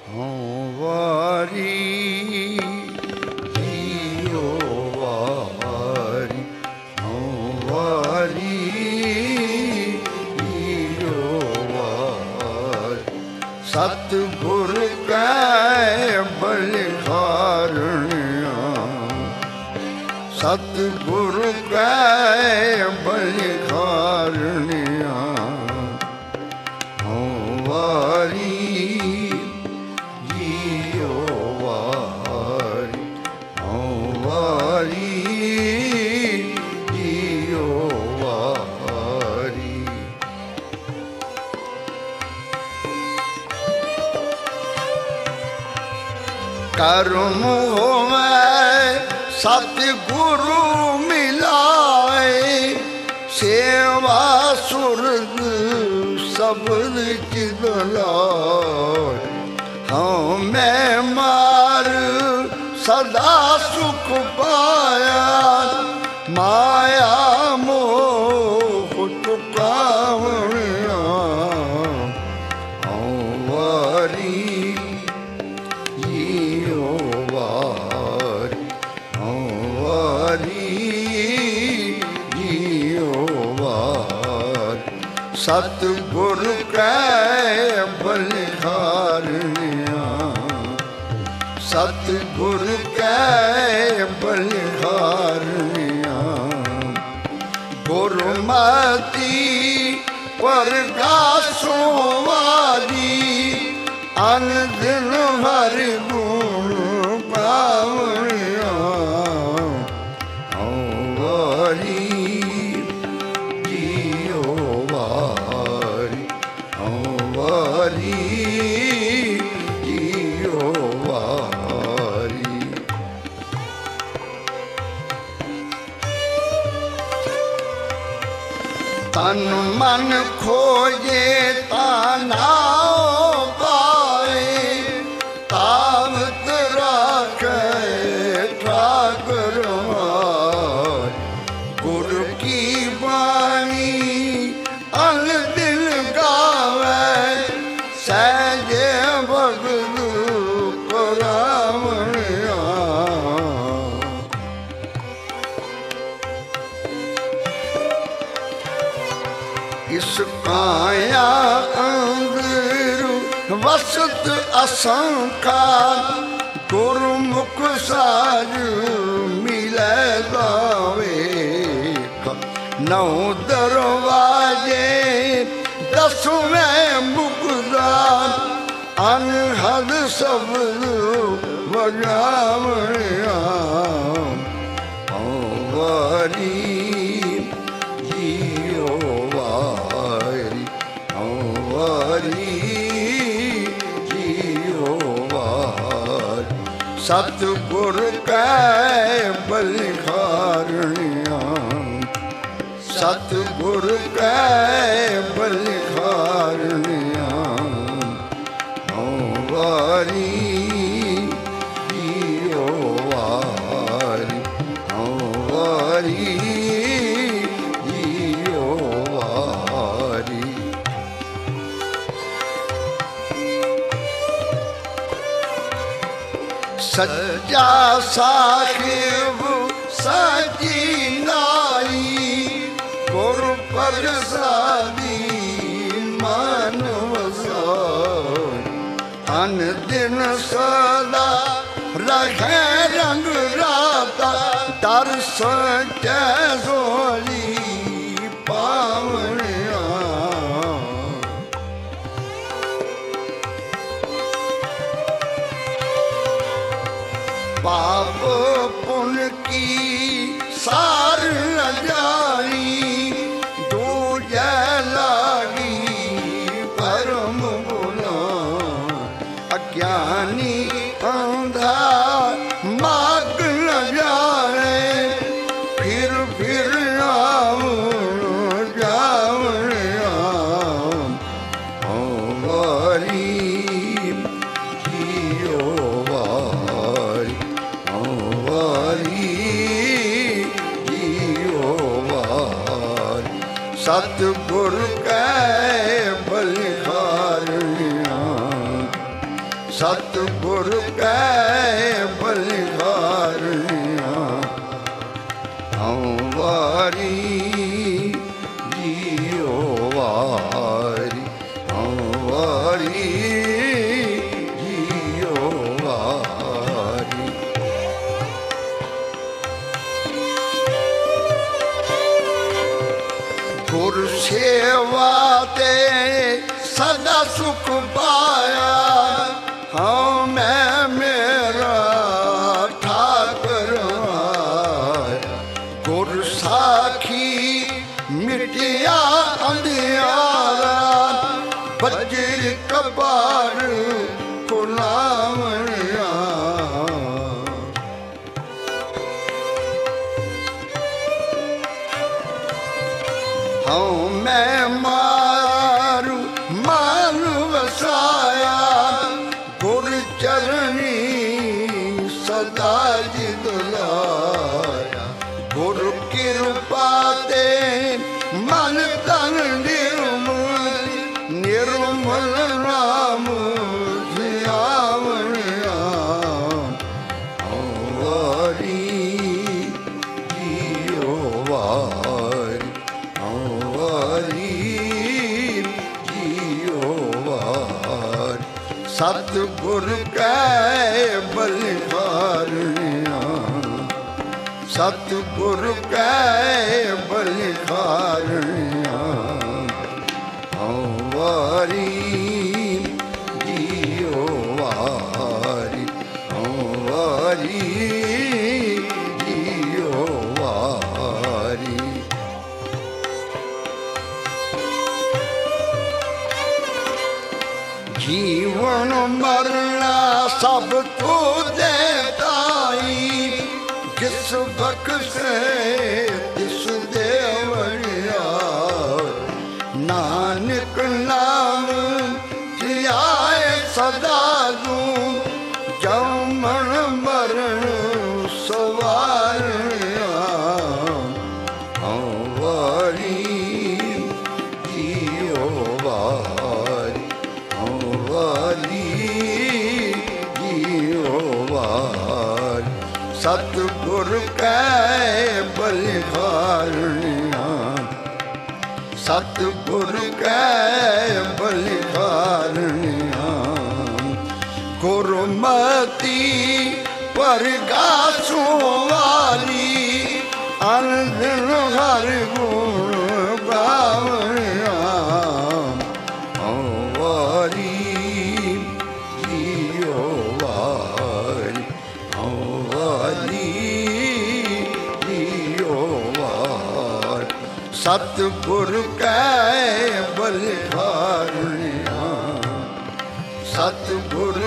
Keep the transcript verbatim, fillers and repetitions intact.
ਹਉ ਵਾਰੀ ਜੀਉ ਵਾਰੀ, ਹਉ ਵਾਰੀ ਜੀਉ ਵਾਰੀ। ਸਤਿਗੁਰ ਕੈ ਬਲਿਹਾਰਣਿਆ, ਸਤਿਗੁਰ ਕੈ ਬਲਿਹਾਰਣਿਆ। ਹਉ ਵਾਰੀ ਜੀਉ ਵਾਰੀ, ਹਉ ਵਾਰੀ ਜੀਉ ਵਾਰੀ। ਕਰਮ ਹੋਵੇ ਸਤਿਗੁਰੂ ਮਿਲਾਏ, ਸੇਵਾ ਸੁਰਗ ਸਬਦ ਚਿਤ ਲਾਏ। ਹਉ ਮੈਂ ਮਾਰ ਸਦਾ ਸੁਖ ਪਾਇਆ, ਮਾਇਆ ਮੋਹ ਚੁਕਾਵਣਿਆ। ਹਉ ਵਾਰੀ ਜੀਉ ਵਾਰੀ, ਹਉ ਵਾਰੀ ਜੀਉ ਵਾਰੀ। ਸਤਿਗੁਰ ਕੈ ਬਲਿਹਾਰਣਿਆ, ਸਤਿਗੁਰ ਕੈ ਬਲਿਹਾਰਣਿਆ। ਗੁਰਮਤਿ ਪ੍ਰਗਾਸੋਂ ਵਾਲੀ, ਅਨ ਦਿਨ ਹਰਿ ਗੁਣ ਪਾਵਣਿਆ। ਹਉ ਵਾਰੀ ਜੀਉ ਵਾਰੀ, ਹਉ ਵਾਰੀ ਜੀਉ ਵਾਰੀ। ਤਨ ਮਨ ਖੋਜੇ ਤਾ ਨਾਉ ਪਾਏ, ਤਾਵਤ ਰਾਖੈ ਠਾਕੁਰ ਮਾਰ। ਗੁਰ ਕੀ ਬਾਣੀ ਅਨ ਦਿਨ ਗਾਵੇ, ਸਹਿਜੇ ਭਗਤ ਕਰਾਵਣਿਆ। ਇਸ ਕਾਇਆ ਅੰਦਰ ਵਸਤ ਅਸੰਖਾ, ਗੁਰਮੁਖ ਸਾਜ ਮਿਲੈ ਗਾਵੇ। ਨੌ ਦਰਵਾਜੇ ਦਸਵੇਂ ਮੁਕਦਾ, ਅਨਹਦ ਸ਼ਬਦ ਵਜਾਵਣਿਆ। ਹਉ ਵਾਰੀ ਜੀਉ ਵਾਰੀ, ਹਉ ਵਾਰੀ ਜੀਉ ਵਾਰੀ। ਸਤਿਗੁਰ ਕੈ ਬਲਿਹਾਰਣਿਆ, ਸਤਿਗੁਰ ਕੈ ਬਲਿਹਾਰਣਿਆ। ਹਉ ਵਾਰੀ ਜੀਉ ਵਾਰੀ, ਹਉ ਵਾਰੀ ਜੀਉ ਵਾਰੀ। ਸੱਚਾ ਸਾਹਿਬ ਸਾਜੀ ਨਾਈ, ਗੁਰ ਪ੍ਰਸਾਦੀ ਮਨ ਵਸਾਈ। ਅਨ ਦਿਨ ਸਦਾ ਰਹੈ ਰੰਗ ਰਾਤਾ, ਦਰਸ ਕੈ ਸੋਲੀ ਪਾਵਣਿਆ। ਪਾਪ ਪੁਨ ਕੀ ਸਾਰ ਨ ਜਾਈ, ਦੂਜੈ ਲਾਗੀ ਪਰਮ ਬੁਲਾਈ। ਅਗਿਆਨੀ ਅੰਧਾ ਮਾਗ ਨ ਜਾਣੇ, ਫਿਰ ਫਿਰ ਆਵਣ ਜਾਵਣਿਆ। ਹਉ ਵਾਰੀ ਜੀਉ ਵਾਰੀ, ਹਉ ਵਾਰੀ ਜੀਉ ਵਾਰੀ। ਸਤਿਗੁਰ ਕੈ ਬਲਿਹਾਰਣਿਆ, ਸਤਿਗੁਰ ਕੈ ਬਲਿਹਾਰੀਆਂ ਹਉ ਵਾਰੀ ਜੀਉ ਵਾਰੀ ਹਉ ਵਾਰੀ ਜੀਉ ਵਾਰੀ। ਗੁਰ ਸੇਵਾ ਤੇ ਸਦਾ ਸੁਖ ਪਾਇਆ ਹਾਂ ਮੈਂ ਮੇਰਾ ਠਾਕਰ ਆਇਆ। ਗੁਰ ਸਾਖੀ ਮਿਟਿਆ ਅੰਧਿਆਰਾ ਬੱਜਰ ਕਬਾਰ ਖੁਲਾਵਣਿਆ। ਹਾਂ ਮੈਂ ਮਾਰੂ ਮਾਨ ਵਸਾਇਆ ਗੁਰ ਚਰਨੀ ਸਦਾ ਜਿਤ ਲਾਇਆ। ਗੁਰ ਕਿਰਪਾ ਤੇ ਮਨ ਤਨ ਨਿਰਮਲ ਨਿਰਮਲ ਨਾਮ ਧਿਆਵਣਿਆ। ਵਾਰੀ ਜੀਉ ਵਾਰੀ ਵਾਰੀ ਜੀਉ ਵਾਰੀ। ਸਤਿਗੁਰ ਕੈ ਬਲਿਹਾਰੀਆਂ ਸਤਿਗੁਰ ਕੈ ਬਲਿਹਾਰੀਆਂ ਹਉ ਵਾਰੀ ਜੀਉ ਵਾਰੀ ਹਉ ਵਾਰੀ ਜੀਉ ਵਾਰੀ। ਜੀਵਨ ਮਰਨਾ ਸਭ ਤੁਝੇ ਤਾਈ ਕਿਸ ਬਖਸ਼ੇ ਤਿਸ ਦੇਵੜਿਆ। ਨਾਨਕ ਨਾਮ ਧਿਆਏ ਸਦਾ ਤੂੰ ਜੰਮਣ ਮਰਨ ਸਵਾਰਿਆ। ਹਉ ਵਾਰੀ ਜੀਉ ਵਾਰੀ ਹਉ ਵਾਰੀ ਜੀਉ ਵਾਰੀ। ਸਤਿਗੁਰ ਕੈ ਬਲਿਹਾਰੀਆਂ ਸਤਿਗੁਰ ਕੈ ਬਲਿਹਾਰੀਆਂ। ਗੁਰਮਤੀ ਪਰਗਾਸੁ ਵਾਲੀ ਅਨੰਦ ਹਰਿ ਗੁਣ ਗਾਵਣਿਆ। ਹਉ ਵਾਰੀ ਜੀਉ ਵਾਰੀ ਹਉ ਵਾਰੀ ਜੀਉ ਵਾਰੀ। ਸਤਿਗੁਰ ਕੈ ਬਲਿਹਾਰੀਆਂ ਸਤਿਗੁਰ